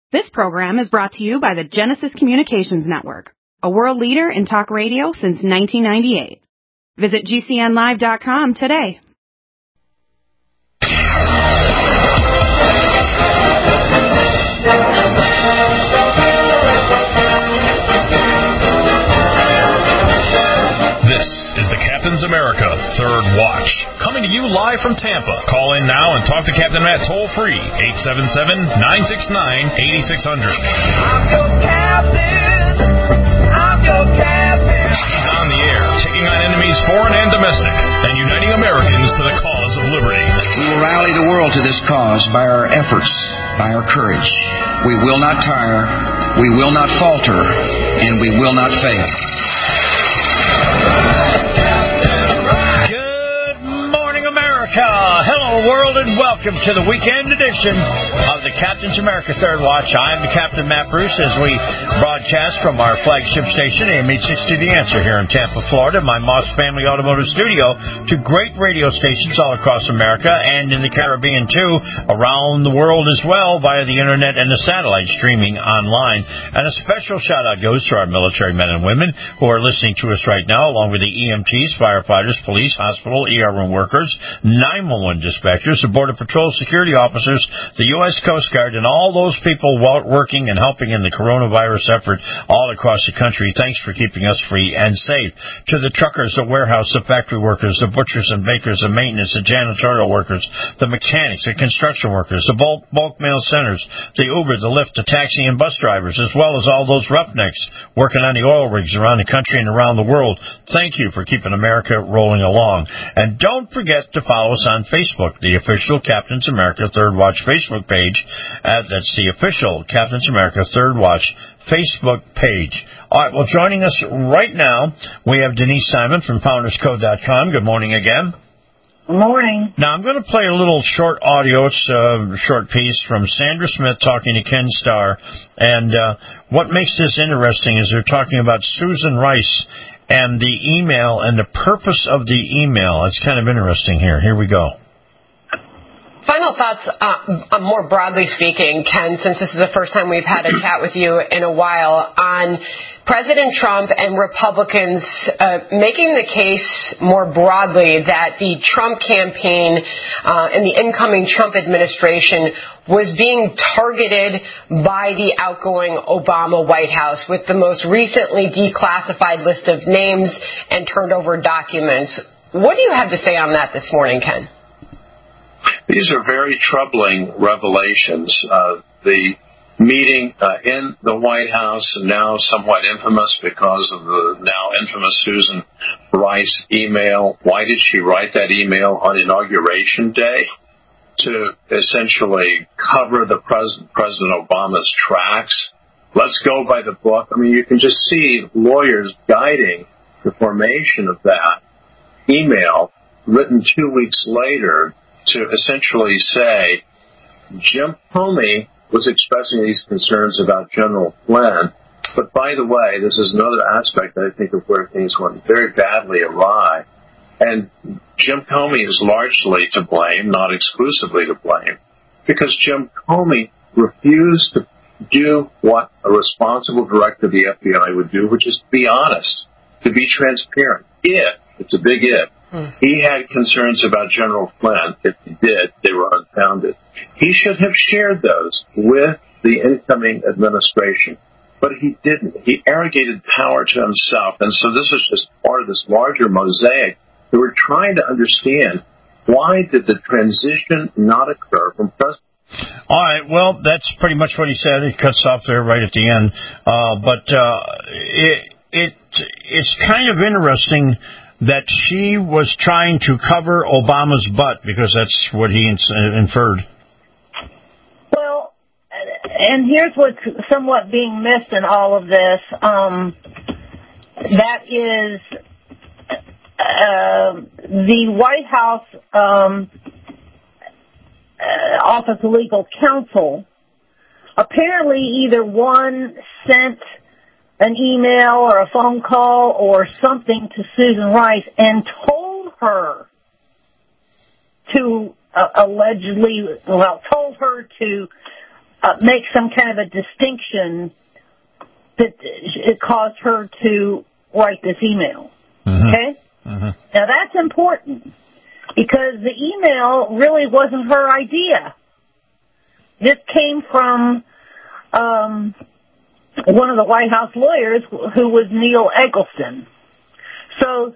This program is brought to you by the Genesis Communications Network, a world leader in talk radio since 1998. Visit GCNlive.com today. This is the Captain's America Third Watch, coming to you live from Tampa. Call in now and talk to Captain Matt toll-free, 877-969-8600. I'm your captain. I'm your captain. He's on the air, taking on enemies foreign and domestic, and uniting Americans to the cause of liberty. We will rally the world to this cause by our efforts, by our courage. We will not tire, we will not falter, and we will not fail. Good morning, America. Hello, world, and welcome to the weekend edition of the Captain's America Third Watch. I'm the Captain Matt Bruce as we broadcast from our flagship station, AM 860 The Answer, here in Tampa, Florida, my Moss Family Automotive Studio, to great radio stations all across America and in the Caribbean, too, around the world as well, via the internet and the satellite streaming online. And a special shout-out goes to our military men and women who are listening to us right now, along with the EMTs, firefighters, police, hospital, ER room workers, 911 dispatchers, the Border Patrol security officers, the U.S. Coast Guard, and all those people working and helping in the coronavirus effort all across the country. Thanks for keeping us free and safe. To the truckers, the warehouse, the factory workers, the butchers and bakers, the maintenance, the janitorial workers, the mechanics, the construction workers, the bulk mail centers, the Uber, the Lyft, the taxi and bus drivers, as well as all those roughnecks working on the oil rigs around the country and around the world. Thank you for keeping America rolling along. And don't forget to follow us on Facebook, the official Captain's America Third Watch Facebook page. That's the official Captain's America Third Watch Facebook page. All right, well, joining us right now, we have Denise Simon from FoundersCode.com. Good morning again. Good morning. Now, I'm going to play a little short audio. It's a short piece from Sandra Smith talking to Ken Starr. And what makes this interesting is they're talking about Susan Rice and the email and the purpose of the email. It's kind of interesting here. Here we go. Final thoughts, more broadly speaking, Ken, since this is the first time we've had a chat with you in a while, on President Trump and Republicans making the case more broadly that the Trump campaign and the incoming Trump administration was being targeted by the outgoing Obama White House with the most recently declassified list of names and turned over documents. What do you have to say on that this morning, Ken? These are very troubling revelations. The meeting in the White House, now somewhat infamous because of the now infamous Susan Rice email. Why did she write that email on Inauguration Day? To essentially cover the President Obama's tracks. Let's go by the book. I mean, you can just see lawyers guiding the formation of that email written 2 weeks later to essentially say Jim Comey was expressing these concerns about General Flynn. But by the way, this is another aspect, I think, of where things went very badly awry. And Jim Comey is largely to blame, not exclusively to blame, because Jim Comey refused to do what a responsible director of the FBI would do, which is to be honest, to be transparent. It's a big if. He had concerns about General Flynn. If he did, they were unfounded. He should have shared those with the incoming administration, but he didn't. He arrogated power to himself, and so this is just part of this larger mosaic that we're trying to understand. Why did the transition not occur from president? All right, well, that's pretty much what he said. He cuts off there right at the end. It's kind of interesting that she was trying to cover Obama's butt, because that's what he inferred. Well, and here's what's somewhat being missed in all of this. That is the White House Office of Legal Counsel apparently either one sent an email or a phone call or something to Susan Rice and told her to told her to make some kind of a distinction that it caused her to write this email. Okay? Now that's important because the email really wasn't her idea. This came from one of the White House lawyers who was Neil Eggleston. So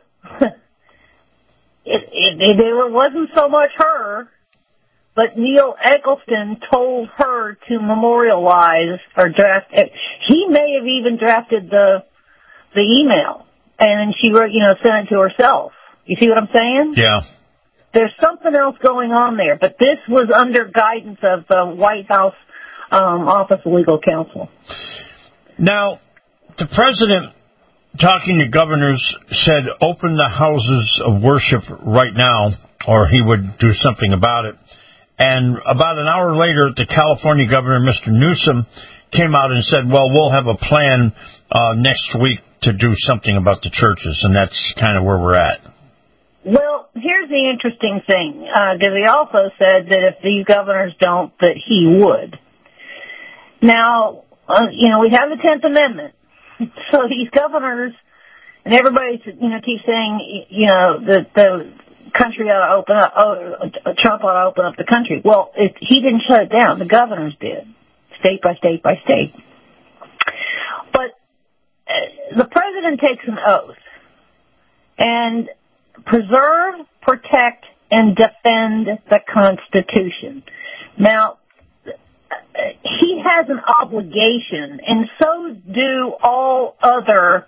it wasn't so much her, but Neil Eggleston told her to memorialize or draft it. He may have even drafted the email, and she wrote, sent it to herself. You see what I'm saying? Yeah. There's something else going on there, but this was under guidance of the White House Office of Legal Counsel. Now, the president, talking to governors, said open the houses of worship right now, or he would do something about it. And about an hour later, the California governor, Mr. Newsom, came out and said, well, we'll have a plan next week to do something about the churches, and that's kind of where we're at. Well, here's the interesting thing, because he also said that if these governors don't, that he would. Now, we have the 10th Amendment, so these governors, and everybody, keeps saying, that the country ought to open up, Trump ought to open up the country. Well, he didn't shut it down. The governors did, state by state by state. But the president takes an oath, and preserve, protect, and defend the Constitution. Now, he has an obligation, and so do all other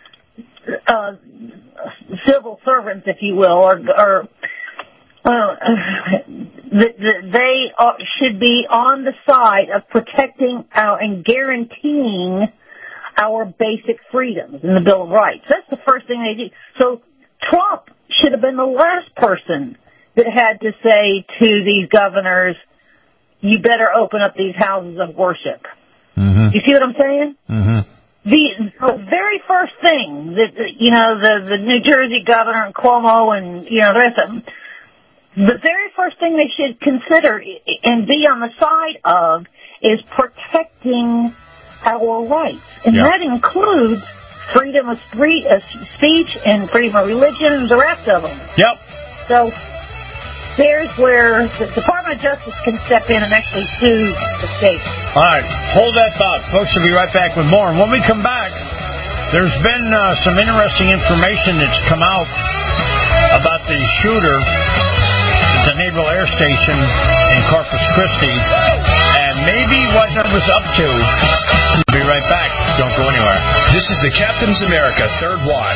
civil servants, if you will, or they should be on the side of protecting and guaranteeing our basic freedoms in the Bill of Rights. That's the first thing they do. So Trump should have been the last person that had to say to these governors, you better open up these houses of worship. You see what I'm saying? The very first thing that, the New Jersey governor and Cuomo and, the rest of them, the very first thing they should consider and be on the side of is protecting our rights. And that includes freedom of speech and freedom of religion and the rest of them. Yep. So there's where the Department of Justice can step in and actually sue the state. All right. Hold that thought. Folks, we'll be right back with more. And when we come back, there's been some interesting information that's come out about the shooter at the Naval Air Station in Corpus Christi and maybe what number's up to. We'll be right back. Don't go anywhere. This is the Captain's America Third Watch.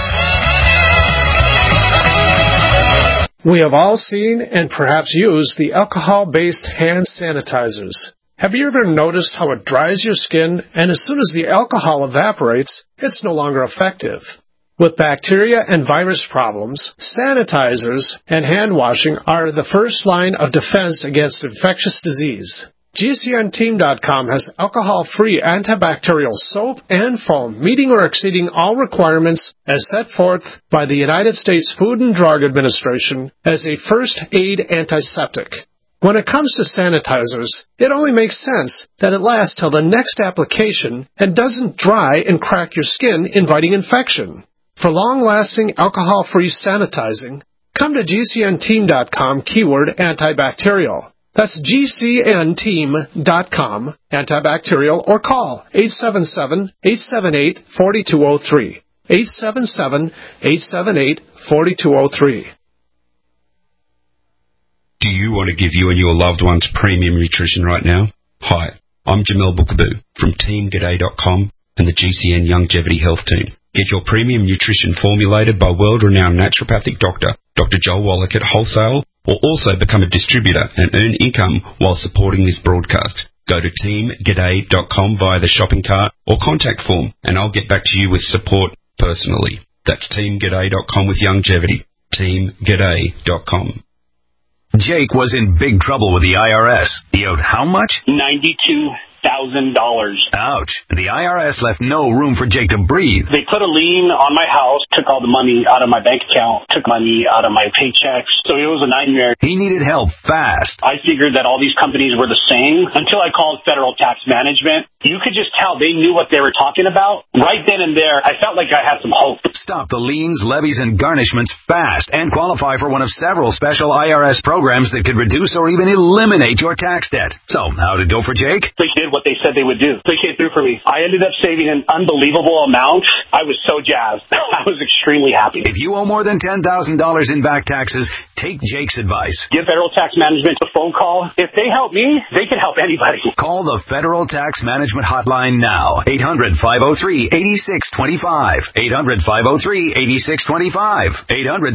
We have all seen and perhaps used the alcohol-based hand sanitizers. Have you ever noticed how it dries your skin, and as soon as the alcohol evaporates, it's no longer effective? With bacteria and virus problems, sanitizers and hand washing are the first line of defense against infectious disease. GCNteam.com has alcohol-free antibacterial soap and foam meeting or exceeding all requirements as set forth by the United States Food and Drug Administration as a first aid antiseptic. When it comes to sanitizers, it only makes sense that it lasts till the next application and doesn't dry and crack your skin, inviting infection. For long-lasting alcohol-free sanitizing, come to GCNteam.com keyword antibacterial. That's GCNteam.com, antibacterial, or call 877-878-4203. 877-878-4203. Do you want to give you and your loved ones premium nutrition right now? Hi, I'm Jamel Bookaboo from TeamGaday.com and the GCN Longevity Health Team. Get your premium nutrition formulated by world-renowned naturopathic doctor, Dr. Joel Wallach at Wholesale, or also become a distributor and earn income while supporting this broadcast. Go to TeamGaday.com via the shopping cart or contact form, and I'll get back to you with support personally. That's TeamGaday.com with longevity. TeamGaday.com. Jake was in big trouble with the IRS. He owed how much? $92. Ouch. The IRS left no room for Jake to breathe. They put a lien on my house, took all the money out of my bank account, took money out of my paychecks. So it was a nightmare. He needed help fast. I figured that all these companies were the same until I called Federal Tax Management. You could just tell they knew what they were talking about. Right then and there, I felt like I had some hope. Stop the liens, levies, and garnishments fast and qualify for one of several special IRS programs that could reduce or even eliminate your tax debt. So, how'd it go for Jake? They did what they said they would do. They came through for me. I ended up saving an unbelievable amount. I was so jazzed. I was extremely happy. If you owe more than $10,000 in back taxes, take Jake's advice. Give Federal Tax Management a phone call. If they help me, they can help anybody. Call the Federal Tax Management Hotline now. 800-503-8625. 800-503-8625.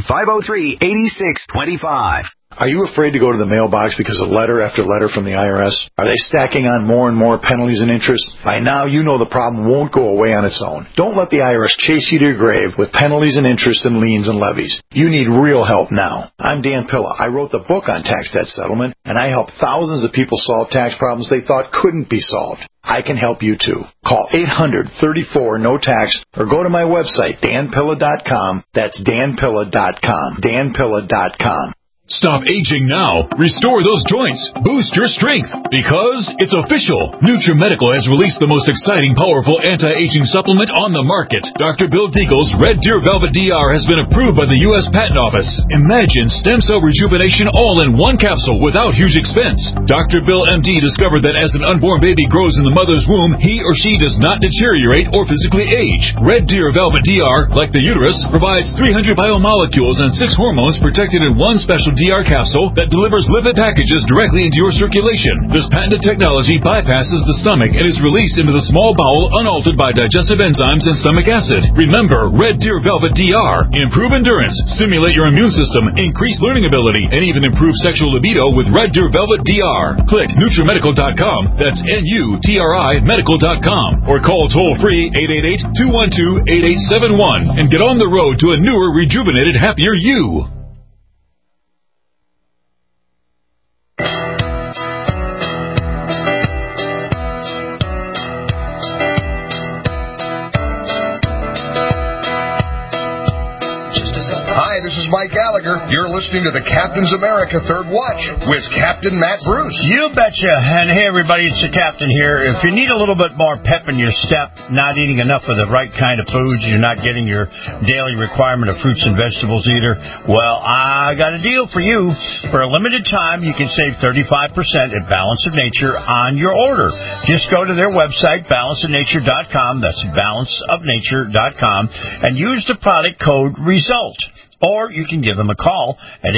800-503-8625. Are you afraid to go to the mailbox because of letter after letter from the IRS? Are they stacking on more and more penalties and interest? By now, you know the problem won't go away on its own. Don't let the IRS chase you to your grave with penalties and interest and liens and levies. You need real help now. I'm Dan Pilla. I wrote the book on tax debt settlement, and I help thousands of people solve tax problems they thought couldn't be solved. I can help you too. Call 800-34-NO-TAX or go to my website, danpilla.com. That's danpilla.com. danpilla.com. Stop aging now. Restore those joints. Boost your strength. Because it's official. NutriMedical has released the most exciting, powerful anti-aging supplement on the market. Dr. Bill Deagle's Red Deer Velvet DR has been approved by the U.S. Patent Office. Imagine stem cell rejuvenation all in one capsule without huge expense. Dr. Bill MD discovered that as an unborn baby grows in the mother's womb, he or she does not deteriorate or physically age. Red Deer Velvet DR, like the uterus, provides 300 biomolecules and 6 hormones protected in one special DR capsule that delivers lipid packages directly into your circulation. This patented technology bypasses the stomach and is released into the small bowel unaltered by digestive enzymes and stomach acid. Remember, Red Deer Velvet DR. Improve endurance, stimulate your immune system, increase learning ability, and even improve sexual libido with Red Deer Velvet DR. Click NutriMedical.com. That's NUTRI Medical.com. Or call toll-free 888-212-8871 and get on the road to a newer, rejuvenated, happier you. This is Mike Gallagher. You're listening to the Captain's America Third Watch with Captain Matt Bruce. You betcha. And hey, everybody, it's the Captain here. If you need a little bit more pep in your step, not eating enough of the right kind of foods, you're not getting your daily requirement of fruits and vegetables either, well, I got a deal for you. For a limited time, you can save 35% at Balance of Nature on your order. Just go to their website, balanceofnature.com. That's balanceofnature.com, and use the product code RESULT. Or you can give them a call at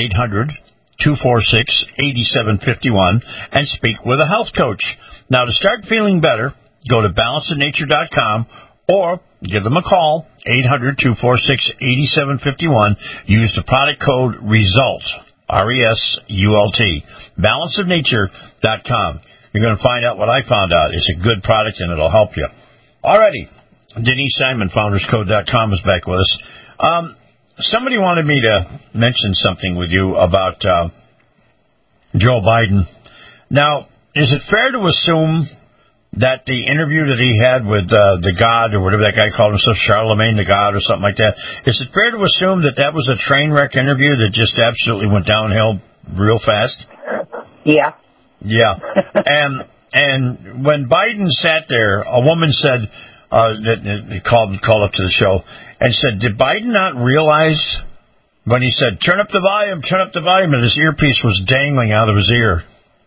800-246-8751 and speak with a health coach. Now, to start feeling better, go to balanceofnature.com or give them a call, 800-246-8751. Use the product code RESULT, R-E-S-U-L-T, balanceofnature.com. You're going to find out what I found out. It's a good product, and it'll help you. Alrighty. Denise Simon, founderscode.com, is back with us. Somebody wanted me to mention something with you about Joe Biden. Now, is it fair to assume that the interview that he had with the God, or whatever that guy called himself, Charlemagne the God, or something like that, is it fair to assume that that was a train wreck interview that just absolutely went downhill real fast? Yeah. Yeah. And when Biden sat there, a woman said, called up to the show and said, did Biden not realize when he said, turn up the volume, and his earpiece was dangling out of his ear?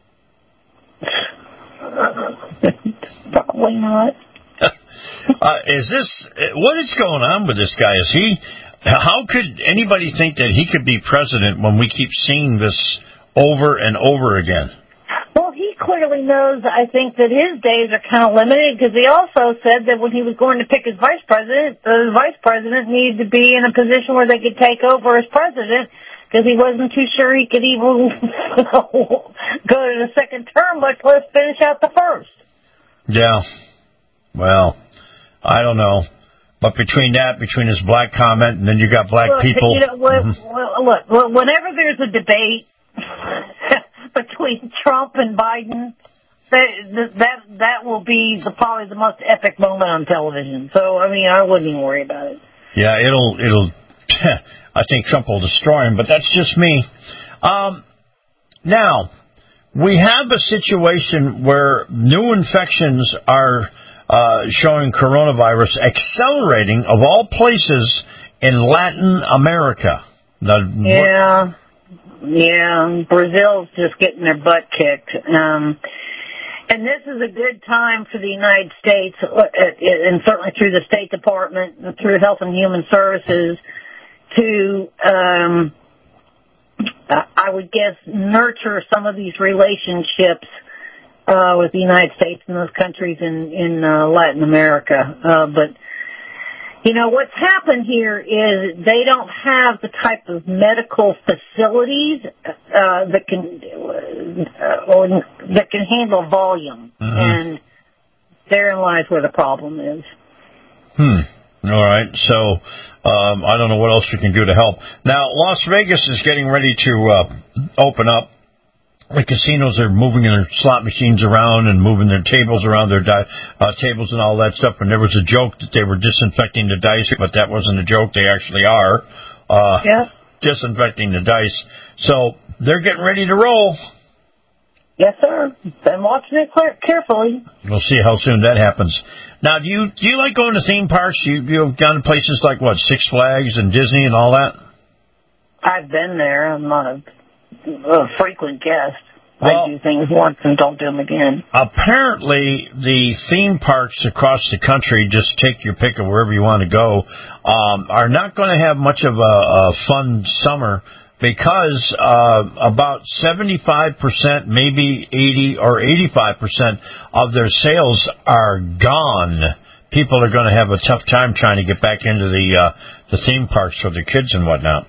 Probably not. What is going on with this guy? How could anybody think that he could be president when we keep seeing this over and over again? Well, he clearly knows, I think, that his days are kind of limited, because he also said that when he was going to pick his vice president, the vice president needed to be in a position where they could take over as president, because he wasn't too sure he could even go to the second term, but let's finish out the first. Yeah. Well, I don't know. But between his black comment, and then you got black people. You know, look, whenever there's a debate between Trump and Biden, that will be probably the most epic moment on television. So, I mean, I wouldn't even worry about it. Yeah, it'll. I think Trump will destroy him, but that's just me. Now, we have a situation where new infections are showing coronavirus accelerating, of all places, in Latin America. Yeah, Brazil's just getting their butt kicked. And this is a good time for the United States, and certainly through the State Department and through Health and Human Services, to, I would guess, nurture some of these relationships with the United States and those countries in Latin America. But, you know, what's happened here is they don't have the type of medical facilities that can handle volume. And therein lies where the problem is. All right. So I don't know what else we can do to help. Now, Las Vegas is getting ready to open up. The casinos are moving their slot machines around and moving their tables around, their tables and all that stuff. And there was a joke that they were disinfecting the dice, but that wasn't a joke. They actually are disinfecting the dice. So they're getting ready to roll. Yes, sir. Been watching it carefully. We'll see how soon that happens. Now, do you like going to theme parks? You've gone to places like, what, Six Flags and Disney and all that? I've been there. I'm not a frequent guest. Well, I do things once and don't do them again. Apparently, the theme parks across the country, just take your pick of wherever you want to go, are not going to have much of a fun summer because about 75%, maybe 80 or 85% of their sales are gone. People are going to have a tough time trying to get back into the theme parks for their kids and whatnot.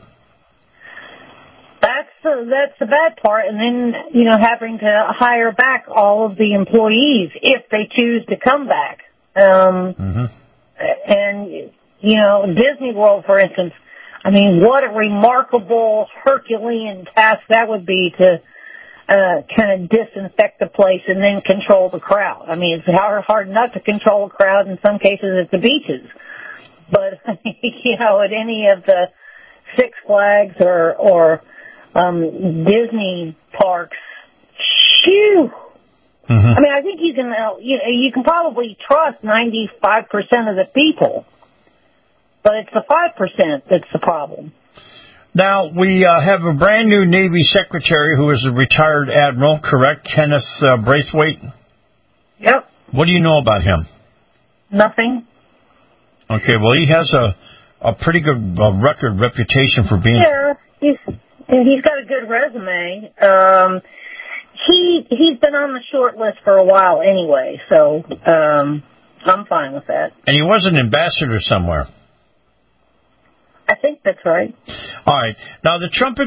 That's the bad part, and then, you know, having to hire back all of the employees if they choose to come back. And, you know, Disney World, for instance, I mean, what a remarkable Herculean task that would be to kind of disinfect the place and then control the crowd. I mean, it's hard not to control a crowd in some cases at the beaches. But, you know, at any of the Six Flags or Disney parks, shoo. I mean, I think you can probably trust 95% of the people, but it's the 5% that's the problem. Now, we have a brand new Navy Secretary who is a retired admiral, correct? Kenneth Braithwaite? Yep. What do you know about him? Nothing. Okay, well, he has a pretty good reputation for being... Yeah, he's got a good resume. He's been on the short list for a while anyway, so I'm fine with that. And he was an ambassador somewhere. I think that's right. All right. Now, the Trump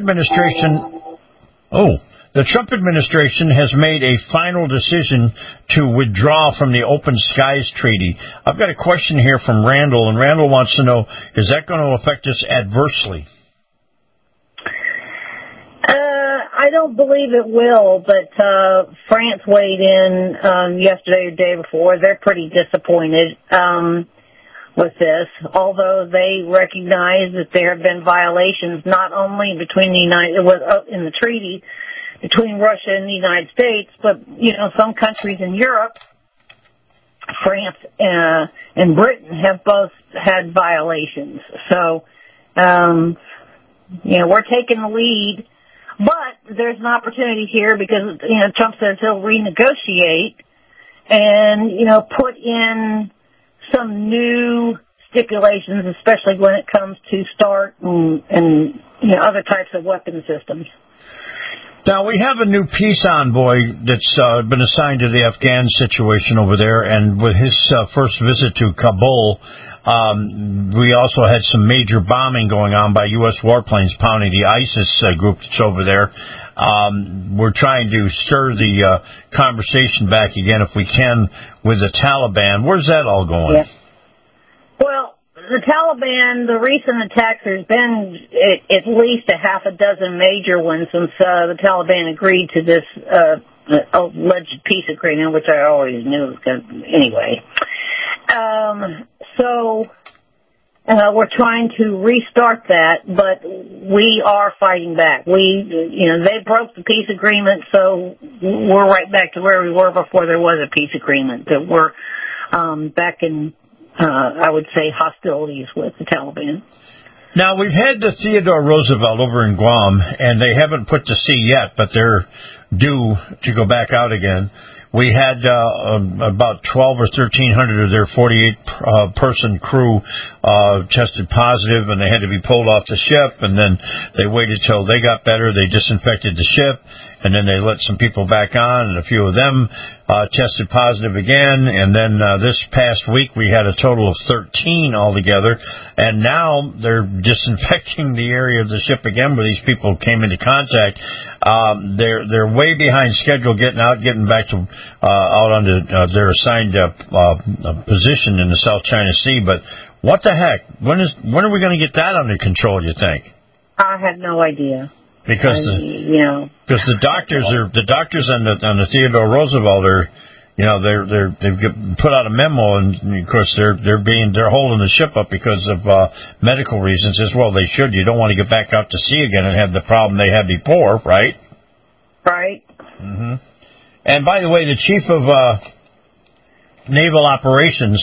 administration has made a final decision to withdraw from the Open Skies Treaty. I've got a question here from Randall, and Randall wants to know, is that going to affect us adversely? I don't believe it will, but France weighed in yesterday or the day before. They're pretty disappointed with this, although they recognize that there have been violations not only between in the treaty between Russia and the United States, but, you know, some countries in Europe, France and Britain, have both had violations. So, you know, we're taking the lead. But there's an opportunity here because, you know, Trump says he'll renegotiate and, you know, put in some new stipulations, especially when it comes to START and you know, other types of weapon systems. Now, we have a new peace envoy that's been assigned to the Afghan situation over there, and with his first visit to Kabul, we also had some major bombing going on by U.S. warplanes pounding the ISIS group that's over there. We're trying to stir the conversation back again, if we can, with the Taliban. Where's that all going? Yeah. Well, the Taliban, the recent attacks, there's been at least a half a dozen major ones since the Taliban agreed to this alleged peace agreement, which I always knew. Anyway, so we're trying to restart that, but we are fighting back. They broke the peace agreement, so we're right back to where we were before there was a peace agreement. That we're back in, I would say, hostilities with the Taliban. Now, we've had the Theodore Roosevelt over in Guam, and they haven't put to sea yet, but they're due to go back out again. We had about 12 or 1,300 of their 48-person crew tested positive, and they had to be pulled off the ship, and then they waited till they got better. They disinfected the ship, and then they let some people back on, and a few of them tested positive again. And then this past week, we had a total of 13 altogether, and now they're disinfecting the area of the ship again where these people came into contact. They're way behind schedule getting back to out on their assigned position in the South China Sea. But what the heck? When are we going to get that under control, do you think? I have no idea. Because the doctors on the Theodore Roosevelt are, they've put out a memo, and of course they're holding the ship up because of medical reasons as well. They should. You don't want to get back out to sea again and have the problem they had before, right? Right. Mm-hmm. And by the way, the chief of naval operations,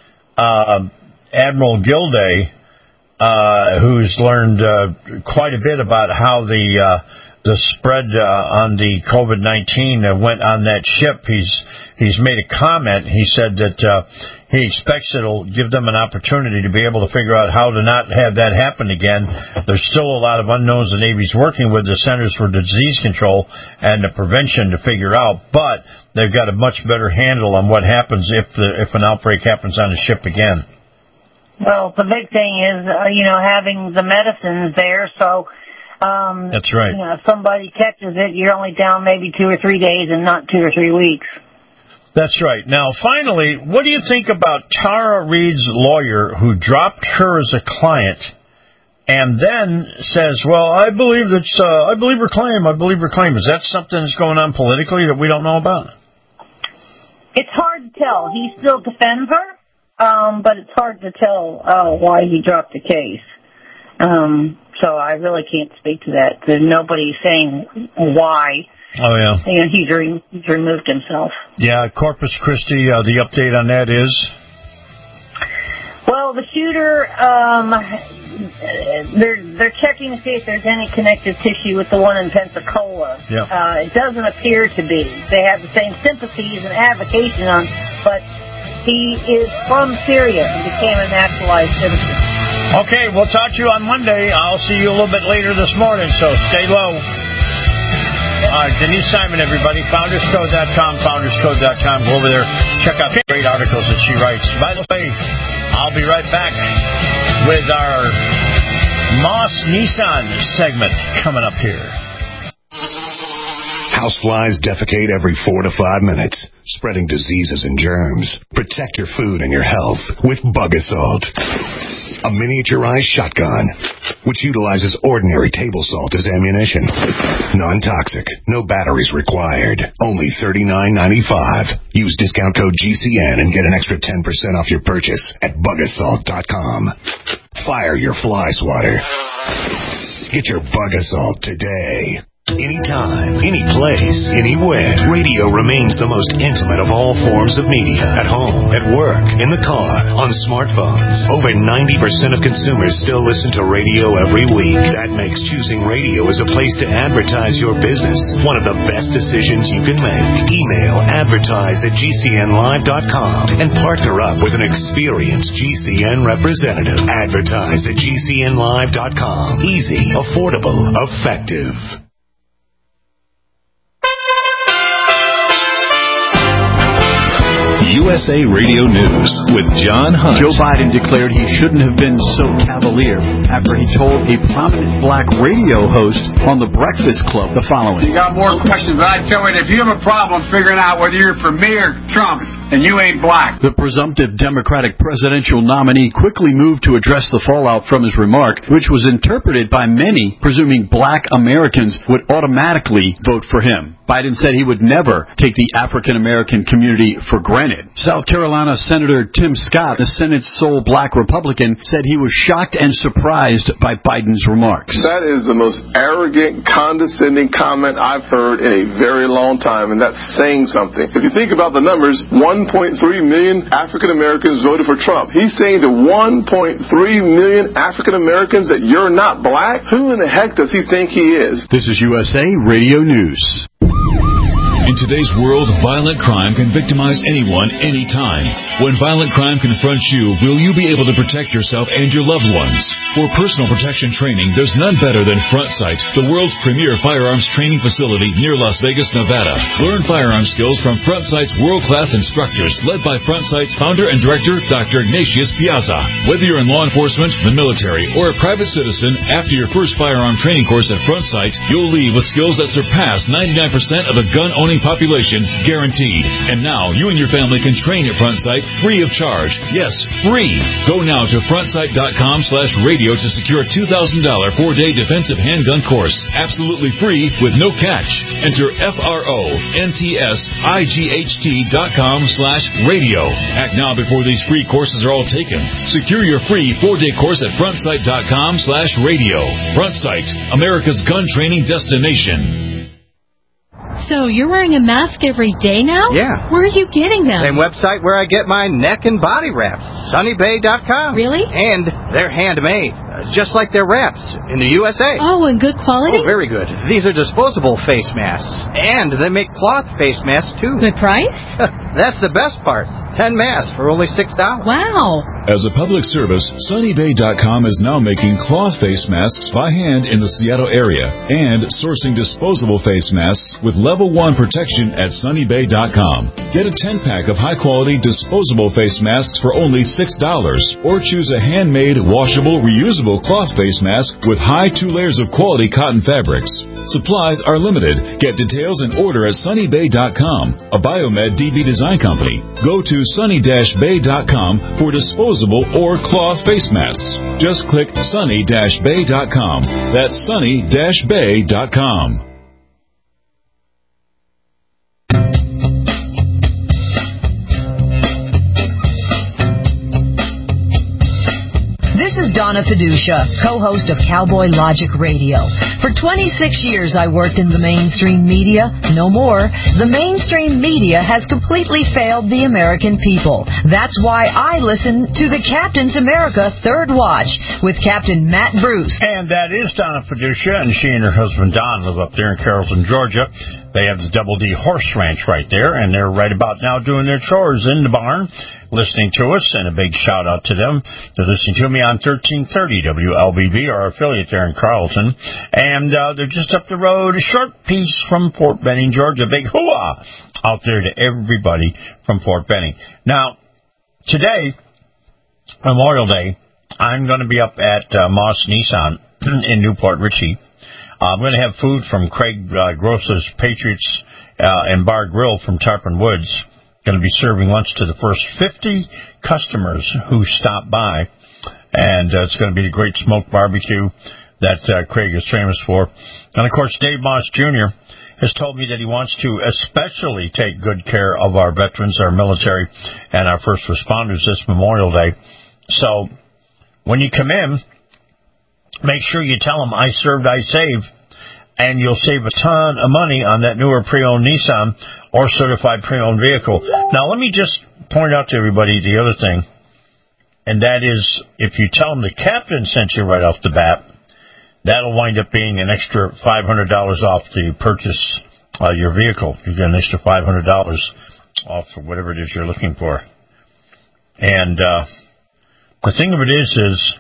Admiral Gilday, who's learned quite a bit about how the spread on the COVID-19 went on that ship. He's made a comment. He said that he expects it'll give them an opportunity to be able to figure out how to not have that happen again. There's still a lot of unknowns the Navy's working with the Centers for Disease Control and the prevention to figure out, but they've got a much better handle on what happens if an outbreak happens on a ship again. Well, the big thing is, having the medicines there, so that's right. If somebody catches it, you're only down maybe 2 or 3 days and not 2 or 3 weeks. That's right. Now, finally, what do you think about Tara Reid's lawyer who dropped her as a client and then says, well, I believe her claim. Is that something that's going on politically that we don't know about? It's hard to tell. He still defends her. But it's hard to tell why he dropped the case. So I really can't speak to that. There's nobody saying why. Oh, yeah. He's removed himself. Yeah, Corpus Christi, the update on that is? Well, the shooter, they're checking to see if there's any connective tissue with the one in Pensacola. Yeah. It doesn't appear to be. They have the same sympathies and avocation on, but he is from Syria and became a naturalized citizen. Okay, we'll talk to you on Monday. I'll see you a little bit later this morning, so stay low. Denise Simon, everybody. FoundersCode.com, FoundersCode.com. Go over there. Check out the great articles that she writes. By the way, I'll be right back with our Moss Nissan segment coming up here. Houseflies defecate every 4 to 5 minutes, spreading diseases and germs. Protect your food and your health with Bug Assault, a miniaturized shotgun which utilizes ordinary table salt as ammunition. Non-toxic, no batteries required. Only $39.95. Use discount code GCN and get an extra 10% off your purchase at bugassault.com. Fire your fly swatter. Get your Bug Assault today. Anytime, any place, anywhere, radio remains the most intimate of all forms of media. At home, at work, in the car, on smartphones. Over 90% of consumers still listen to radio every week. That makes choosing radio as a place to advertise your business one of the best decisions you can make. Email advertise@gcnlive.com and partner up with an experienced GCN representative. Advertise at gcnlive.com. Easy, affordable, effective. USA Radio News with John Hunt. Joe Biden declared he shouldn't have been so cavalier after he told a prominent black radio host on The Breakfast Club the following. You got more questions, but I tell you, if you have a problem figuring out whether you're for me or Trump, and you ain't black. The presumptive Democratic presidential nominee quickly moved to address the fallout from his remark, which was interpreted by many presuming black Americans would automatically vote for him. Biden said he would never take the African-American community for granted. South Carolina Senator Tim Scott, the Senate's sole black Republican, said he was shocked and surprised by Biden's remarks. That is the most arrogant, condescending comment I've heard in a very long time, and that's saying something. If you think about the numbers, 1.3 million African Americans voted for Trump. He's saying to 1.3 million African Americans that you're not black? Who in the heck does he think he is? This is USA Radio News. In today's world, violent crime can victimize anyone, anytime. When violent crime confronts you, will you be able to protect yourself and your loved ones? For personal protection training, there's none better than FrontSight, the world's premier firearms training facility near Las Vegas, Nevada. Learn firearm skills from FrontSight's world-class instructors, led by FrontSight's founder and director, Dr. Ignatius Piazza. Whether you're in law enforcement, the military, or a private citizen, after your first firearm training course at FrontSight, you'll leave with skills that surpass 99% of the gun-owning population, guaranteed. And now, you and your family can train at FrontSight free of charge. Yes, free. Go now to frontsight.com/radio to secure a $2,000 4-day defensive handgun course. Absolutely free with no catch. Enter FRONTSIGHT.com/radio. Act now before these free courses are all taken. Secure your free 4-day course at frontsight.com/radio. FrontSight, America's gun training destination. So you're wearing a mask every day now? Yeah. Where are you getting them? Same website where I get my neck and body wraps, sunnybay.com. Really? And they're handmade, just like their wraps in the USA. Oh, and good quality? Oh, very good. These are disposable face masks, and they make cloth face masks, too. Good price? That's the best part. 10 masks for only $6. Wow. As a public service, sunnybay.com is now making cloth face masks by hand in the Seattle area and sourcing disposable face masks with level 1 protection at sunnybay.com. Get a 10-pack of high-quality disposable face masks for only $6, or choose a handmade, washable, reusable cloth face mask with high 2 layers of quality cotton fabrics. Supplies are limited. Get details and order at sunnybay.com, a Biomed DB design company. Go to sunny-bay.com for disposable or cloth face masks. Just click sunny-bay.com. That's sunny-bay.com. This is Donna Fiducia, co-host of Cowboy Logic Radio. For 26 years I worked in the mainstream media. No more. The mainstream media has completely failed the American people. That's why I listen to the Captain's America Third Watch with Captain Matt Bruce. And that is Donna Fiducia, and she and her husband Don live up there in Carrollton, Georgia. They have the Double D Horse Ranch right there, and they're right about now doing their chores in the barn, listening to us, and a big shout-out to them. They're listening to me on 1330 WLBB, our affiliate there in Carrollton, and they're just up the road, a short piece from Fort Benning, Georgia. Big hooah out there to everybody from Fort Benning. Now, today, Memorial Day, I'm going to be up at Moss Nissan in Newport Richey. I'm going to have food from Craig Gross's Patriots and Bar Grill from Tarpon Woods. Going to be serving lunch to the first 50 customers who stop by. And it's going to be a great smoked barbecue that Craig is famous for. And, of course, Dave Moss Jr. has told me that he wants to especially take good care of our veterans, our military, and our first responders this Memorial Day. So when you come in, make sure you tell them I served, I saved, and you'll save a ton of money on that newer pre-owned Nissan or certified pre-owned vehicle. Now, let me just point out to everybody the other thing, and that is if you tell them the Captain sent you right off the bat, that'll wind up being an extra $500 off the purchase of your vehicle. You get an extra $500 off for whatever it is you're looking for. And the thing of it is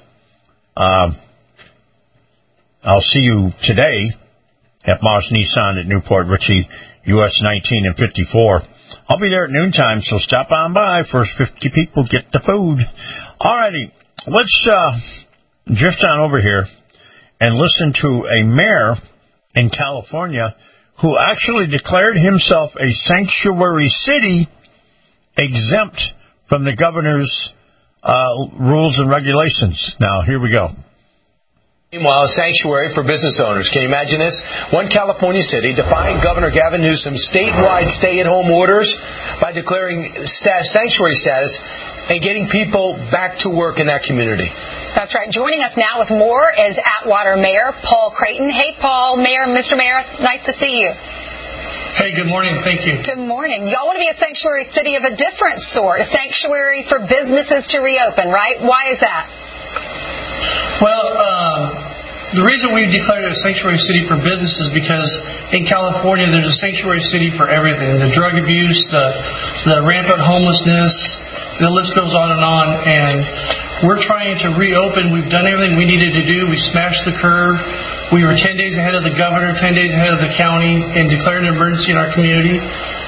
I'll see you today at Moss Nissan at Newport Richey, US 19 and 54. I'll be there at noontime, so stop on by. First 50 people get the food. Alrighty, let's drift on over here and listen to a mayor in California who actually declared himself a sanctuary city exempt from the governor's rules and regulations. Now, here we go. Meanwhile, a sanctuary for business owners. Can you imagine this? One California city defying Governor Gavin Newsom's statewide stay-at-home orders by declaring sanctuary status and getting people back to work in that community. That's right. Joining us now with more is Atwater Mayor Paul Creighton. Hey, Paul, Mayor, Mr. Mayor, nice to see you. Hey, good morning. Thank you. Good morning. Y'all want to be a sanctuary city of a different sort, a sanctuary for businesses to reopen, right? Why is that? Well, the reason we've declared it a sanctuary city for business is because in California there's a sanctuary city for everything. The drug abuse, the rampant homelessness, the list goes on. And we're trying to reopen. We've done everything we needed to do. We smashed the curve. We were 10 days ahead of the governor, 10 days ahead of the county, and declared an emergency in our community.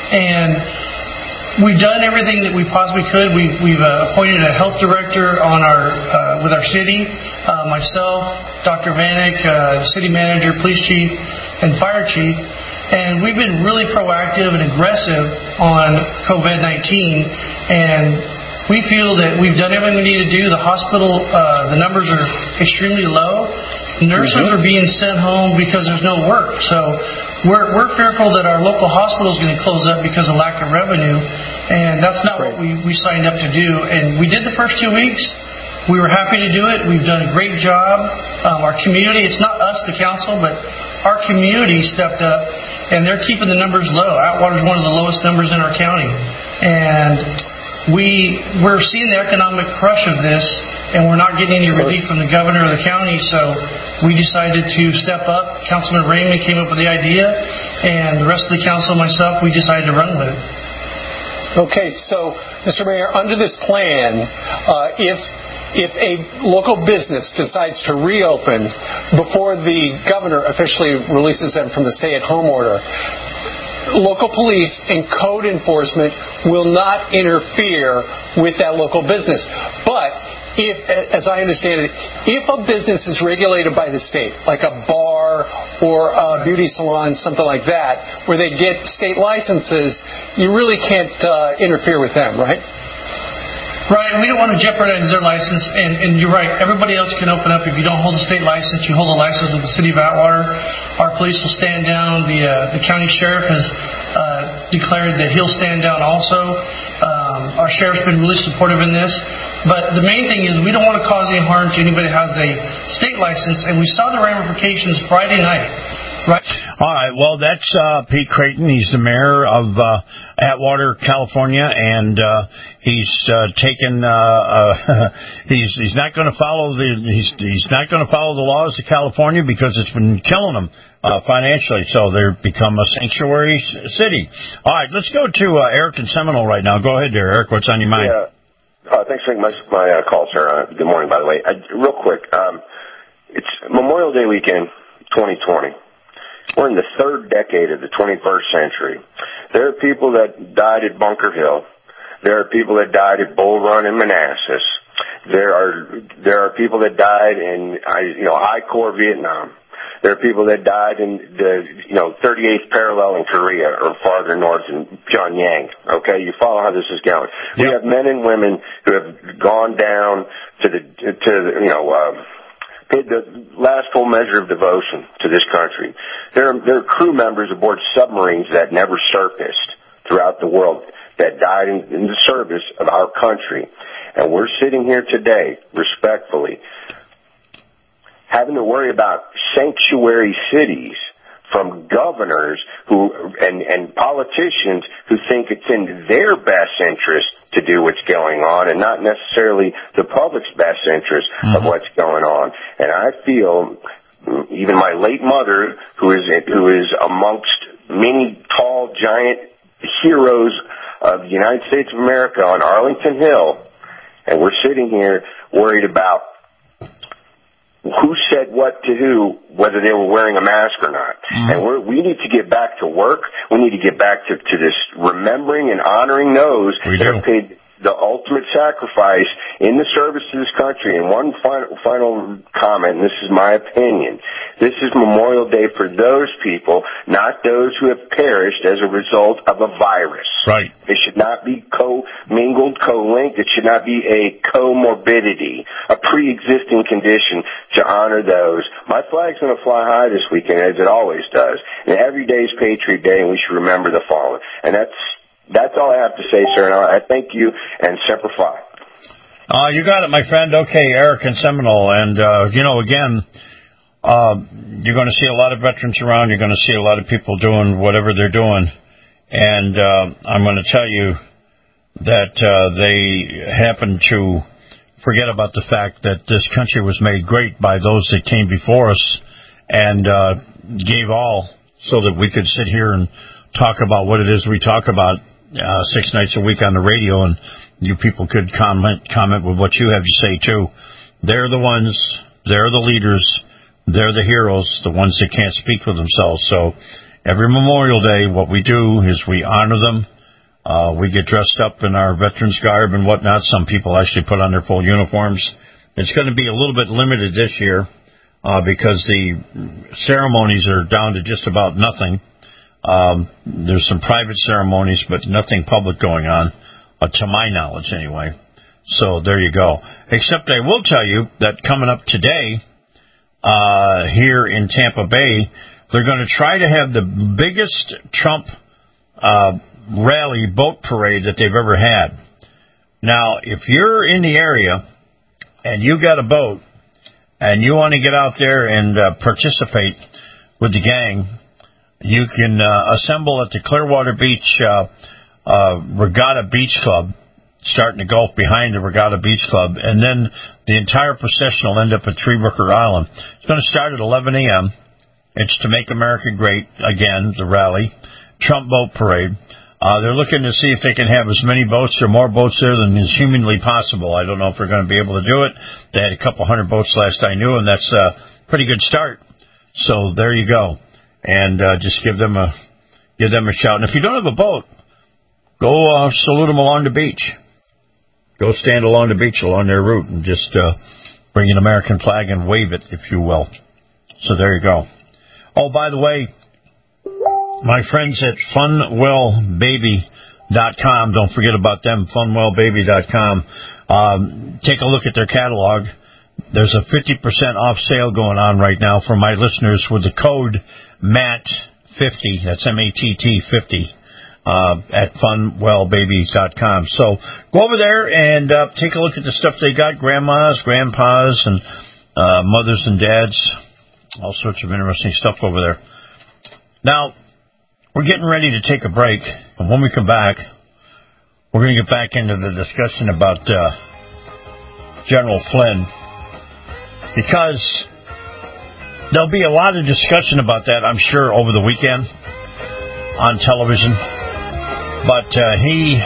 And we've done everything that we possibly could. We've appointed a health director on with our city, myself, Dr. Vanek, city manager, police chief, and fire chief. And we've been really proactive and aggressive on COVID-19. And we feel that we've done everything we need to do. The hospital, the numbers are extremely low. Nurses are being sent home because there's no work. So we're fearful that our local hospital is going to close up because of lack of revenue. And that's not what we signed up to do. And we did the first 2 weeks. We were happy to do it. We've done a great job. Our community, it's not us, the council, but our community stepped up, and they're keeping the numbers low. Atwater is one of the lowest numbers in our county. And we're seeing the economic crush of this, and we're not getting any relief from the governor or the county, so we decided to step up. Councilman Raymond came up with the idea, and the rest of the council and myself, we decided to run with it. Okay, so, Mr. Mayor, under this plan, if a local business decides to reopen before the governor officially releases them from the stay-at-home order, local police and code enforcement will not interfere with that local business. But if, as I understand it, if a business is regulated by the state, like a bar or a beauty salon, something like that, where they get state licenses, you really can't interfere with them, right? Right, we don't want to jeopardize their license, and you're right, everybody else can open up. If you don't hold a state license, you hold a license with the city of Atwater. Our police will stand down. The county sheriff has declared that he'll stand down also. Our sheriff's been really supportive in this. But the main thing is we don't want to cause any harm to anybody who has a state license, and we saw the ramifications Friday night. Right. All right. Well, that's Pete Creighton. He's the mayor of Atwater, California, and he's taken. He's not going to follow he's not going to follow the laws of California because it's been killing him financially. So they've become a sanctuary city. All right. Let's go to Eric in Seminole right now. Go ahead, there, Eric. What's on your mind? Yeah. Thanks for taking my call, sir. Good morning, by the way. Real quick, it's Memorial Day weekend, 2020. We're in the third decade of the 21st century. There are people that died at Bunker Hill. There are people that died at Bull Run and Manassas. There are people that died in I Corps Vietnam. There are people that died in the 38th parallel in Korea or farther north in Pyongyang. Okay, you follow how this is going. Yep. We have men and women who have gone down to paid the last full measure of devotion to this country. There are crew members aboard submarines that never surfaced throughout the world that died in the service of our country. And we're sitting here today, respectfully, having to worry about sanctuary cities from governors and politicians who think it's in their best interest to do what's going on and not necessarily the public's best interest of what's going on. And I feel even my late mother, who is amongst many tall, giant heroes of the United States of America on Arlington Hill, and we're sitting here worried about who said what to who, whether they were wearing a mask or not. And we need to get back to work. We need to get back to this remembering and honoring those that have paid the ultimate sacrifice in the service to this country. And one final comment, and this is my opinion. This is Memorial Day for those people, not those who have perished as a result of a virus. Right. It should not be co-mingled, co-linked. It should not be a comorbidity, a pre-existing condition to honor those. My flag's going to fly high this weekend, as it always does. And every day is Patriot Day, and we should remember the fallen. And that's all I have to say, sir. And I thank you, and Semper Fi. You got it, my friend. Okay, Eric and Seminole. And, again, you're going to see a lot of veterans around. You're going to see a lot of people doing whatever they're doing. And I'm going to tell you that they happen to forget about the fact that this country was made great by those that came before us and gave all so that we could sit here and talk about what it is we talk about 6 nights a week on the radio, and you people could comment with what you have to say, too. They're the ones, they're the leaders, they're the heroes, the ones that can't speak for themselves. So every Memorial Day, what we do is we honor them. We get dressed up in our veterans garb and whatnot. Some people actually put on their full uniforms. It's going to be a little bit limited this year because the ceremonies are down to just about nothing. There's some private ceremonies, but nothing public going on, to my knowledge anyway. So there you go. Except I will tell you that coming up today here in Tampa Bay, they're going to try to have the biggest Trump rally boat parade that they've ever had. Now, if you're in the area and you got a boat and you want to get out there and participate with the gang, you can assemble at the Clearwater Beach Regatta Beach Club, start in the Gulf behind the Regatta Beach Club, and then the entire procession will end up at Three Rooker Island. It's going to start at 11 a.m. It's to make America great again, the rally. Trump boat parade. They're looking to see if they can have as many boats or more boats there than is humanly possible. I don't know if they're going to be able to do it. They had a couple hundred boats last I knew, and that's a pretty good start. So there you go. And just give them a shout. And if you don't have a boat, go salute them along the beach. Go stand along the beach along their route and just bring an American flag and wave it, if you will. So there you go. Oh, by the way, my friends at funwellbaby.com, don't forget about them, funwellbaby.com. Take a look at their catalog. There's a 50% off sale going on right now for my listeners with the code MATT50, that's M-A-T-T 50, at funwellbabies.com. So go over there and take a look at the stuff they got, grandmas, grandpas, and mothers and dads, all sorts of interesting stuff over there. Now, we're getting ready to take a break, and when we come back, we're going to get back into the discussion about General Flynn, because there'll be a lot of discussion about that, I'm sure, over the weekend on television. But he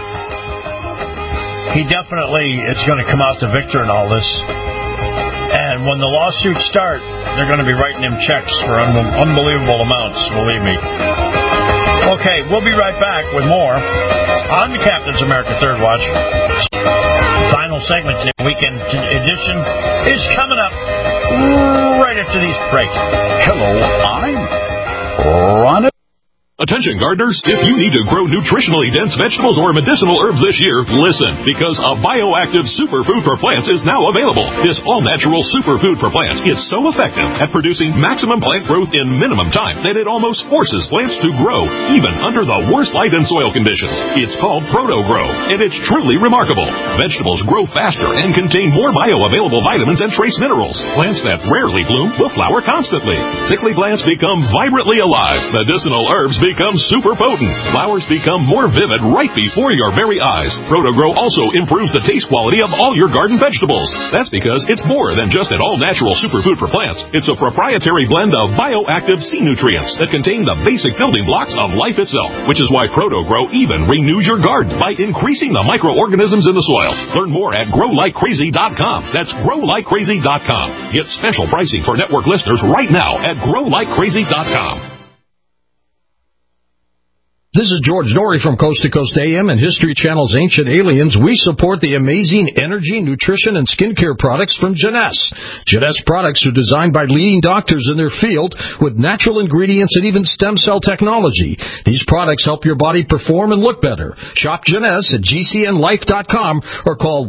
definitely is going to come out the victor in all this. And when the lawsuits start, they're going to be writing him checks for unbelievable amounts, believe me. Okay, we'll be right back with more on the Captain's America Third Watch. Final segment today, weekend edition, is coming up right after these breaks. Hello, I'm Ron. Attention gardeners, if you need to grow nutritionally dense vegetables or medicinal herbs this year, listen, because a bioactive superfood for plants is now available. This all-natural superfood for plants is so effective at producing maximum plant growth in minimum time that it almost forces plants to grow, even under the worst light and soil conditions. It's called ProtoGrow, and it's truly remarkable. Vegetables grow faster and contain more bioavailable vitamins and trace minerals. Plants that rarely bloom will flower constantly. Sickly plants become vibrantly alive. Medicinal herbs become super potent. Flowers become more vivid right before your very eyes. ProtoGrow also improves the taste quality of all your garden vegetables. That's because it's more than just an all-natural superfood for plants. It's a proprietary blend of bioactive sea nutrients that contain the basic building blocks of life itself, which is why ProtoGrow even renews your garden by increasing the microorganisms in the soil. Learn more at growlikecrazy.com. That's growlikecrazy.com. Get special pricing for network listeners right now at growlikecrazy.com. This is George Norrie from Coast to Coast AM and History Channel's Ancient Aliens. We support the amazing energy, nutrition, and skincare products from Jeunesse. Jeunesse products are designed by leading doctors in their field with natural ingredients and even stem cell technology. These products help your body perform and look better. Shop Jeunesse at gcnlife.com or call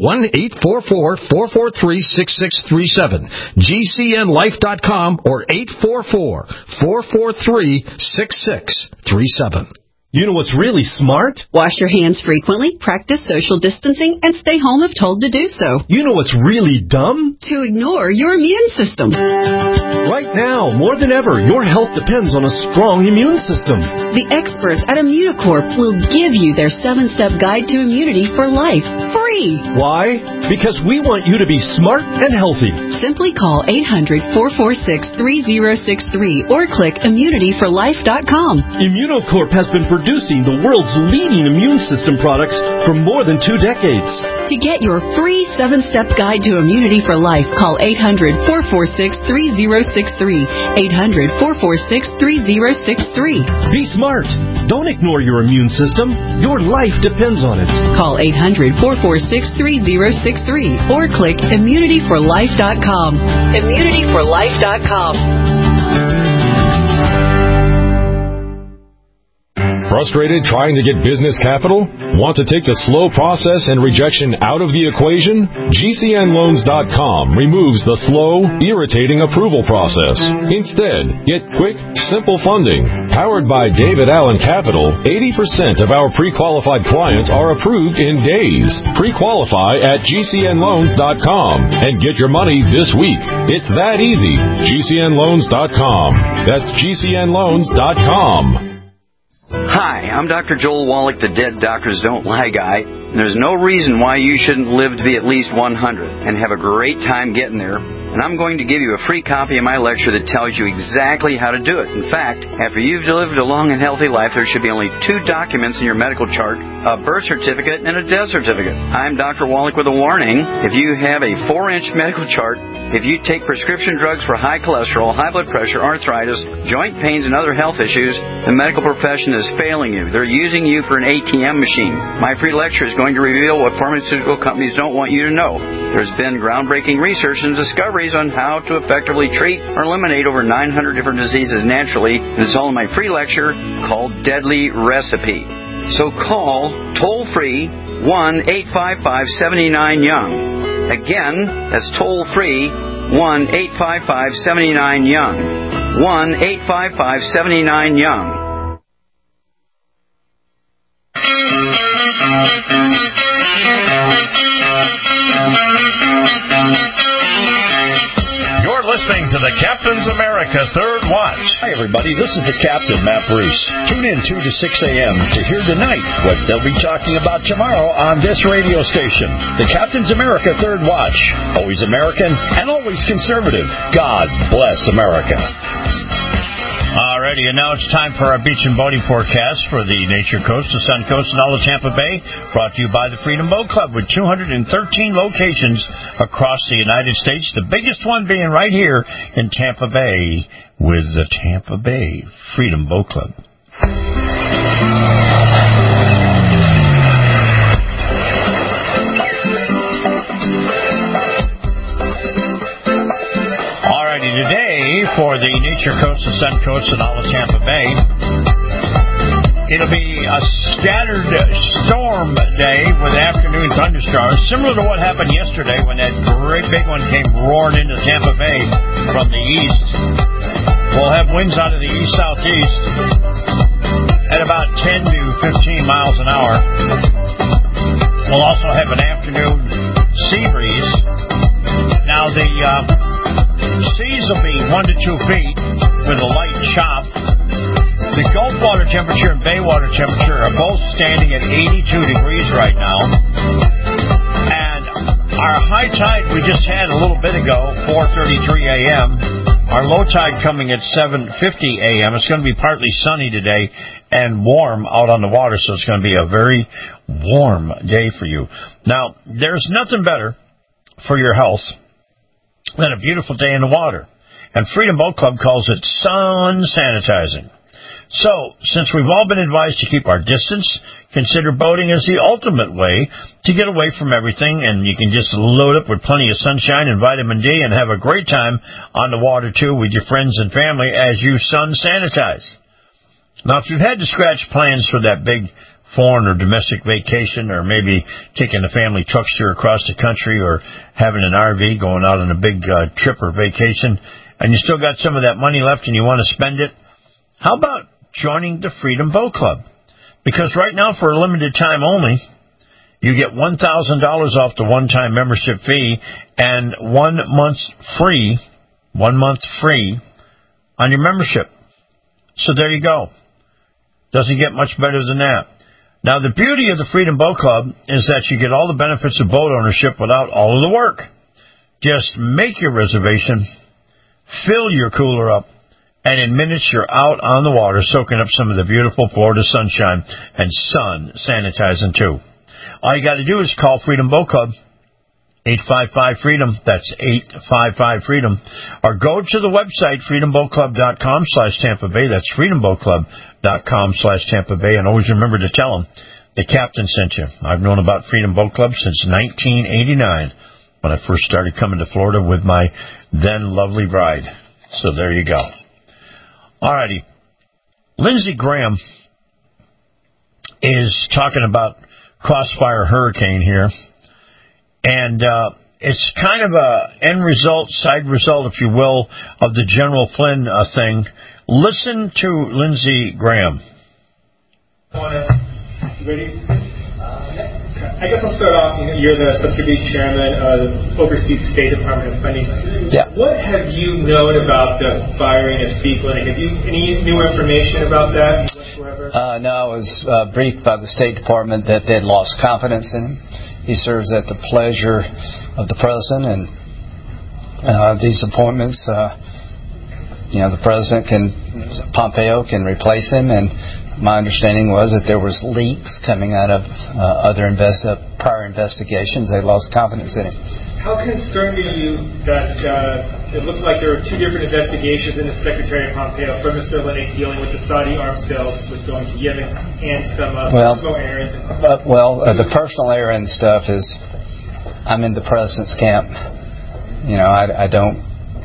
1-844-443-6637. gcnlife.com or 844-443-6637. You know what's really smart? Wash your hands frequently, practice social distancing, and stay home if told to do so. You know what's really dumb? To ignore your immune system. Right now, more than ever, your health depends on a strong immune system. The experts at Immunocorp will give you their 7-step guide to immunity for life, free. Why? Because we want you to be smart and healthy. Simply call 800-446-3063 or click immunityforlife.com. Immunocorp has been producing the world's leading immune system products for more than 2 decades. To get your free 7-step guide to immunity for life, call 800-446-3063. 800-446-3063. Be smart. Don't ignore your immune system. Your life depends on it. Call 800-446-3063 or click immunityforlife.com. Immunityforlife.com. Frustrated trying to get business capital? Want to take the slow process and rejection out of the equation? GCNloans.com removes the slow, irritating approval process. Instead, get quick, simple funding. Powered by David Allen Capital, 80% of our pre-qualified clients are approved in days. Pre-qualify at GCNloans.com and get your money this week. It's that easy. GCNloans.com. That's GCNloans.com. Hi, I'm Dr. Joel Wallach, the Dead Doctors Don't Lie guy. And there's no reason why you shouldn't live to be at least 100 and have a great time getting there. And I'm going to give you a free copy of my lecture that tells you exactly how to do it. In fact, after you've lived a long and healthy life, there should be only 2 documents in your medical chart, a birth certificate and a death certificate. I'm Dr. Wallach with a warning. If you have a 4-inch medical chart, if you take prescription drugs for high cholesterol, high blood pressure, arthritis, joint pains, and other health issues, the medical profession is failing you. They're using you for an ATM machine. My free lecture is going to reveal what pharmaceutical companies don't want you to know. There's been groundbreaking research and discoveries on how to effectively treat or eliminate over 900 different diseases naturally, and it's all in my free lecture called Deadly Recipe. So call toll-free 1-855-79-YOUNG. Again, that's toll-free 1-855-79-YOUNG. 1-855-79-YOUNG. You're listening to the Captain's America Third Watch. Hi, everybody. This is the Captain, Matt Bruce. Tune in 2 to 6 a.m. to hear tonight what they'll be talking about tomorrow on this radio station. The Captain's America Third Watch. Always American and always conservative. God bless America. Alrighty, and now it's time for our beach and boating forecast for the Nature Coast, the Sun Coast, and all of Tampa Bay. Brought to you by the Freedom Boat Club with 213 locations across the United States. The biggest one being right here in Tampa Bay with the Tampa Bay Freedom Boat Club. Today, for the Nature Coast, the Sun Coast, and all of Tampa Bay, it'll be a scattered storm day with afternoon thunderstorms, similar to what happened yesterday when that great big one came roaring into Tampa Bay from the east. We'll have winds out of the east-southeast at about 10 to 15 miles an hour. We'll also have an afternoon sea breeze. Now, the seas will be 1 to 2 feet with a light chop. The Gulf water temperature and Bay water temperature are both standing at 82 degrees right now. And our high tide we just had a little bit ago, 4:33 a.m. Our low tide coming at 7:50 a.m. It's going to be partly sunny today and warm out on the water, so it's going to be a very warm day for you. Now, there's nothing better for your health than a beautiful day in the water. And Freedom Boat Club calls it sun sanitizing. So, since we've all been advised to keep our distance, consider boating as the ultimate way to get away from everything, and you can just load up with plenty of sunshine and vitamin D and have a great time on the water, too, with your friends and family as you sun sanitize. Now, if you've had to scratch plans for that big foreign or domestic vacation, or maybe taking a family truckster across the country, or having an RV going out on a big trip or vacation, and you still got some of that money left and you want to spend it, how about joining the Freedom Boat Club? Because right now, for a limited time only, you get $1,000 off the one-time membership fee and 1 month free on your membership. So there you go. Doesn't get much better than that. Now, the beauty of the Freedom Boat Club is that you get all the benefits of boat ownership without all of the work. Just make your reservation, fill your cooler up, and in minutes you're out on the water soaking up some of the beautiful Florida sunshine and sun sanitizing too. All you got to do is call Freedom Boat Club, 855-FREEDOM, that's 855-FREEDOM, or go to the website freedomboatclub.com/Tampa Bay, that's freedomboatclub.com/Tampa Bay, and always remember to tell them the captain sent you. I've known about Freedom Boat Club since 1989 when I first started coming to Florida with my then lovely bride. So there you go. Alrighty, Lindsey Graham is talking about Crossfire Hurricane here, and it's kind of a end result, side result, if you will, of the General Flynn thing. Listen to Lindsey Graham. Ready? I guess I'll start off. You're the subcommittee chairman of oversees State Department of Funding. Yeah. What have you known about the firing of Steve Flynn? Have you any new information about that whatsoever? No, I was briefed by the State Department that they'd lost confidence in him. He serves at the pleasure of the president, and these appointments, the president Pompeo can replace him, and my understanding was that there was leaks coming out of other prior investigations. They lost confidence in him. How concerned are you that it looked like there were two different investigations in the Secretary of Pompeo for Mr. Lennick dealing with the Saudi arms sales with going to Yemen and some personal errands? The personal errand stuff is, I'm in the president's camp. I don't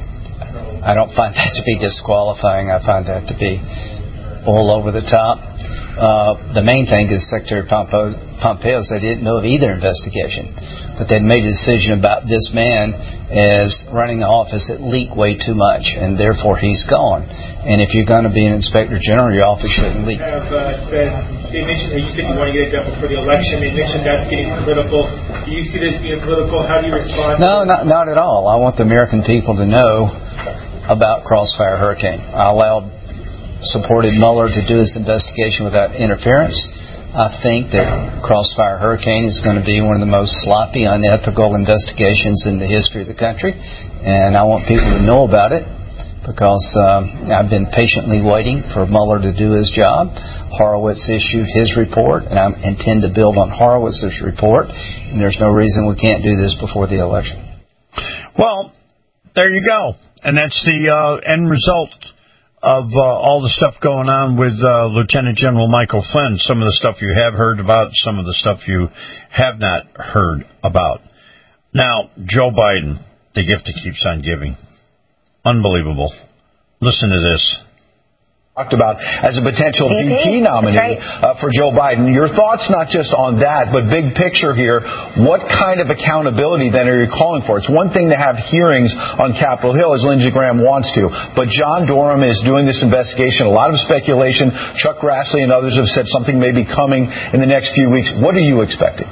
find that to be disqualifying. I find that to be all over the top. The main thing is Secretary Pompeo said he didn't know of either investigation, but they'd made a decision about this man as running the office that leaked way too much, and therefore he's gone. And if you're going to be an inspector general, your office shouldn't leak. They mentioned that you said you want to get it done before the election. They mentioned that's getting political. Do you see this being political? How do you respond? No, not at all. I want the American people to know about Crossfire Hurricane. I supported Mueller to do his investigation without interference. I think that Crossfire Hurricane is going to be one of the most sloppy, unethical investigations in the history of the country, and I want people to know about it because I've been patiently waiting for Mueller to do his job. Horowitz issued his report, and I intend to build on Horowitz's report, and there's no reason we can't do this before the election. Well, there you go, and that's the end result of all the stuff going on with Lieutenant General Michael Flynn. Some of the stuff you have heard about, some of the stuff you have not heard about. Now, Joe Biden, the gift that keeps on giving. Unbelievable. Listen to this. Talked about as a potential VP nominee for Joe Biden. Your thoughts not just on that, but big picture here. What kind of accountability then are you calling for? It's one thing to have hearings on Capitol Hill, as Lindsey Graham wants to, but John Durham is doing this investigation. A lot of speculation. Chuck Grassley and others have said something may be coming in the next few weeks. What are you expecting?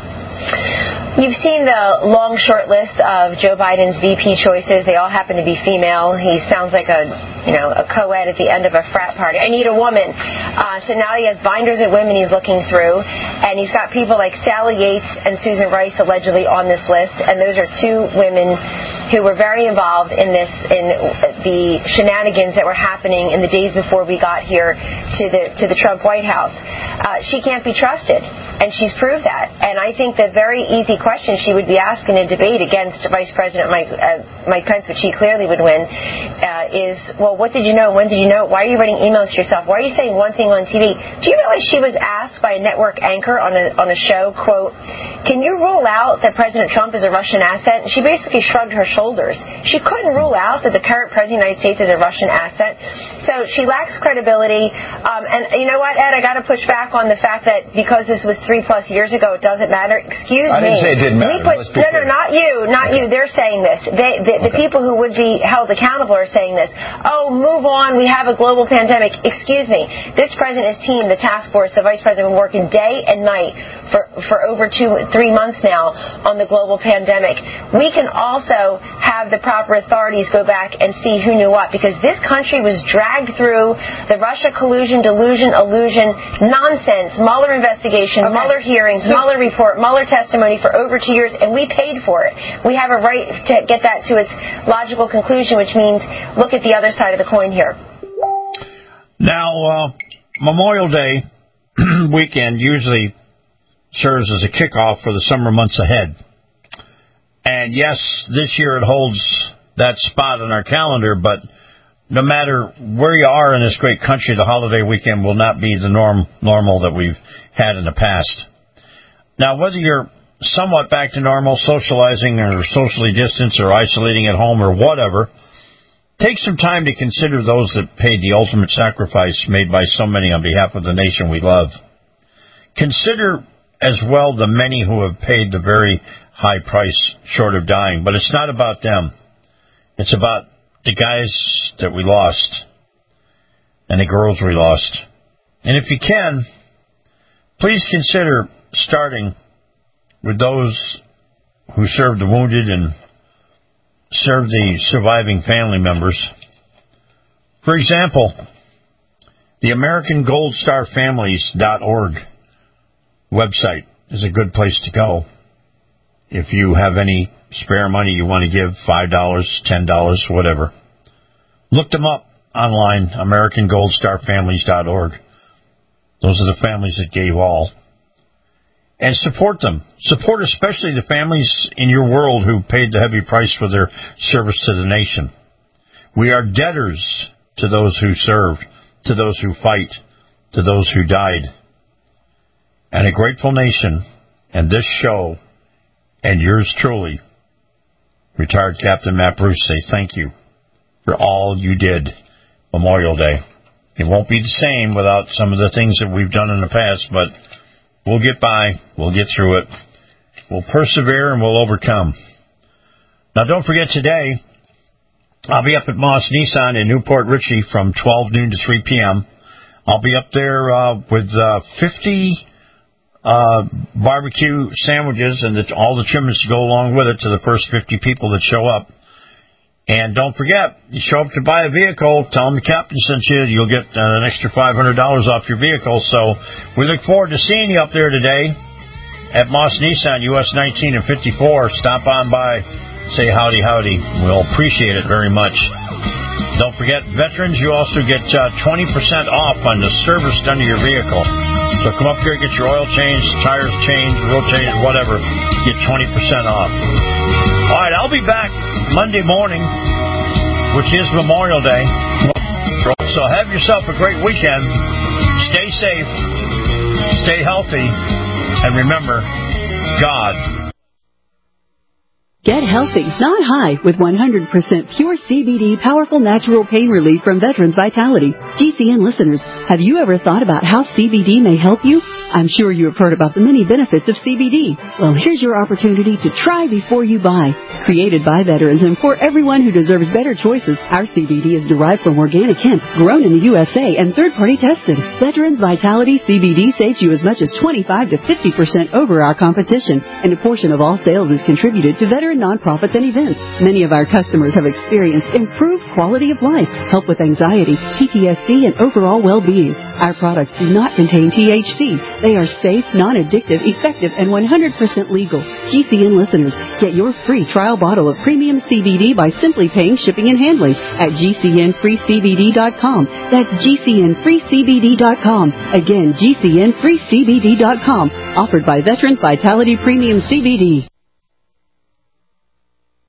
You've seen the long, short list of Joe Biden's VP choices. They all happen to be female. He sounds like a co-ed at the end of a frat party. I need a woman. So now he has binders of women he's looking through, and he's got people like Sally Yates and Susan Rice allegedly on this list, and those are two women who were very involved in the shenanigans that were happening in the days before we got here to the Trump White House. She can't be trusted, and she's proved that. And I think the very easy question she would be asked in a debate against Vice President Mike Pence, which he clearly would win, is, well, what did you know? When did you know? Why are you writing emails to yourself? Why are you saying one thing on TV? Do you realize she was asked by a network anchor on a show, quote, can you rule out that President Trump is a Russian asset? And she basically shrugged her shoulders. She couldn't rule out that the current President of the United States is a Russian asset. So she lacks credibility. And you know what, Ed? I got to push back on the fact that because this was 3+ years ago, it doesn't matter. Excuse me. I didn't say it didn't matter. No, not you. Not you. They're saying this. The people who would be held accountable are saying this. Oh, move on. We have a global pandemic. Excuse me. This president's team, the task force, the vice president, have been working day and night for over 2-3 months now on the global pandemic. We can also have the proper authorities go back and see who knew what, because this country was dragged through the Russia collusion, delusion, illusion, nonsense, Mueller investigation, Mueller hearings, Mueller report, Mueller testimony for over 2 years, and we paid for it. We have a right to get that to its logical conclusion, which means look at the other side of the coin here. Now, Memorial Day weekend usually serves as a kickoff for the summer months ahead. And yes, this year it holds that spot on our calendar, but no matter where you are in this great country, the holiday weekend will not be the normal that we've had in the past. Now, whether you're somewhat back to normal, socializing or socially distanced or isolating at home or whatever, take some time to consider those that paid the ultimate sacrifice made by so many on behalf of the nation we love. Consider as well the many who have paid the very high price short of dying. But it's not about them. It's about the guys that we lost and the girls we lost. And if you can, please consider starting with those who served the wounded and served the surviving family members. For example, the AmericanGoldStarFamilies.org website is a good place to go. If you have any spare money you want to give, $5, $10, whatever, look them up online, AmericanGoldStarFamilies.org. Those are the families that gave all. And support them. Support especially the families in your world who paid the heavy price for their service to the nation. We are debtors to those who served, to those who fight, to those who died. And a grateful nation, and this show, and yours truly, retired Captain Matt Bruce, say thank you for all you did Memorial Day. It won't be the same without some of the things that we've done in the past, but we'll get by. We'll get through it. We'll persevere and we'll overcome. Now, don't forget today, I'll be up at Moss Nissan in Newport Richey from 12 noon to 3 p.m. I'll be up there with 50 barbecue sandwiches and all the trimmings to go along with it to the first 50 people that show up. And don't forget, you show up to buy a vehicle, tell them the captain sent you, you'll get an extra $500 off your vehicle. So we look forward to seeing you up there today at Moss Nissan, US 19 and 54. Stop on by, say howdy, howdy. We'll appreciate it very much. Don't forget, veterans, you also get 20% off on the service done to your vehicle. So come up here, get your oil changed, tires changed, wheel changed, whatever. Get 20% off. All right, I'll be back Monday morning, which is Memorial Day. So have yourself a great weekend. Stay safe, stay healthy, and remember, God. Get healthy, not high, with 100% pure CBD powerful natural pain relief from Veterans Vitality. GCN listeners, have you ever thought about how CBD may help you? I'm sure you have heard about the many benefits of CBD. Well, here's your opportunity to try before you buy. Created by veterans and for everyone who deserves better choices, our CBD is derived from organic hemp, grown in the USA, and third-party tested. Veterans Vitality CBD saves you as much as 25 to 50% over our competition, and a portion of all sales is contributed to veteran nonprofits and events. Many of our customers have experienced improved quality of life, help with anxiety, PTSD, and overall well-being. Our products do not contain THC. They are safe, non-addictive, effective, and 100% legal. GCN listeners, get your free trial bottle of premium CBD by simply paying shipping and handling at GCNFreeCBD.com. That's GCNFreeCBD.com. Again, GCNFreeCBD.com. Offered by Veterans Vitality Premium CBD.